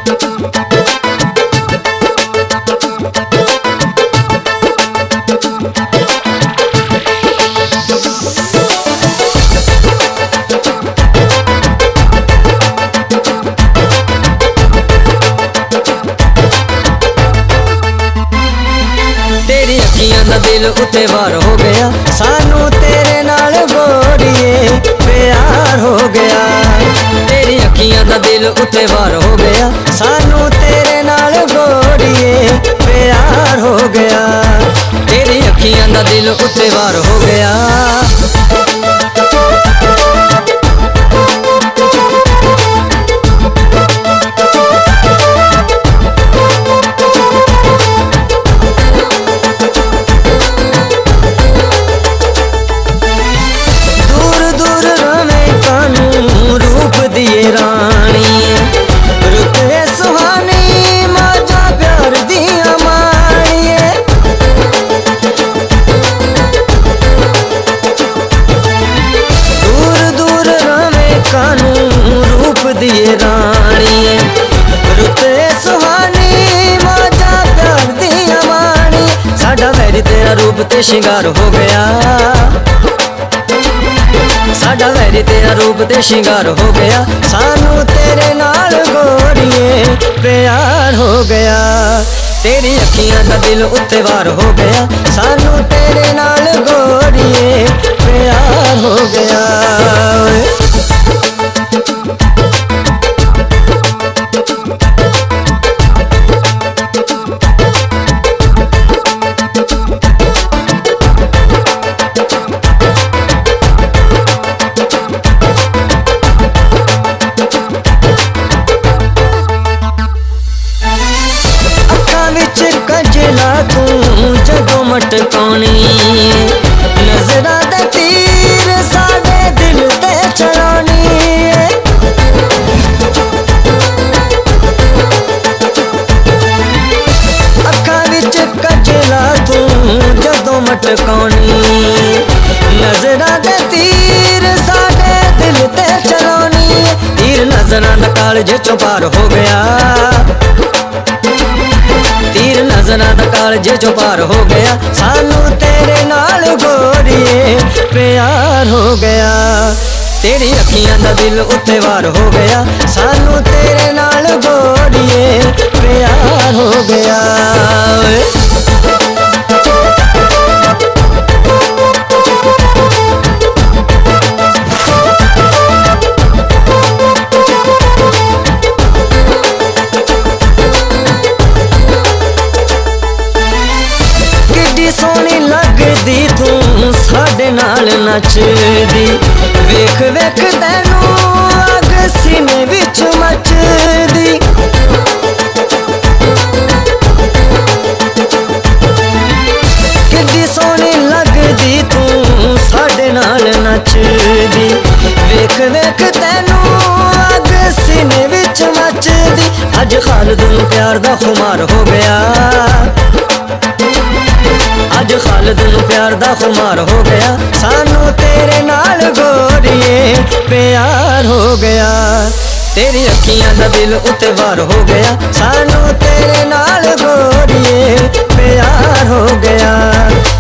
दिल उत्ते वार हो गया, सानू तेरे नाल गोरिए प्यार हो गया। तेरी अखियां दा दिल उत्ते वार हो गया, सानू तेरे नाल गोरिए प्यार हो गया। तेरी अखियां दा दिल उत्ते वार हो गया। दिए रानी रुते सुहानी मौजा प्यार दिया मानी, साडा वैरी तेरा रूप ते शिंगार हो गया। साडा वैरी तेरा रूप ते शिंगार हो गया, सानू तेरे नाल गोरिए प्यार हो गया। तेरी अखियां दा दिल उत्ते वार हो गया, सानू तेरे नाल गोरिए प्यार हो गया। जदों मटकानी नजरा दे तीर साडे दिल ते चलानी, अखां विच कजला तू जदों मटकानी नजरा दे तीर साडे दिल ते चलानी। तीर नजरां दा कालजे चों पार हो गया, तीर नजरां दा कालजे चों पार हो गया, सानू तेरे नाल गोरिए प्यार हो गया। तेरी अखियां दा दिल उत्ते वार हो गया, सानू तेरे नाल गोरिए प्यार हो गया। सोनी लगदी तू साडे नाल नचदी, वेख वेख तैनू अग सीने विच मचदी। किड्डी सोनी लगदी तू साडे नाल नचदी, वेख वेख तैनू अग सीने विच मचदी। अज खालिद नूं प्यार दा खुमार हो गया, अज खालिद नूं प्यार दा खुमार हो गया, सानू तेरे नाल गोरिए प्यार हो गया। तेरी अखियां दा दिल उत्ते वार हो गया, सानू तेरे नाल गोरिए प्यार हो गया।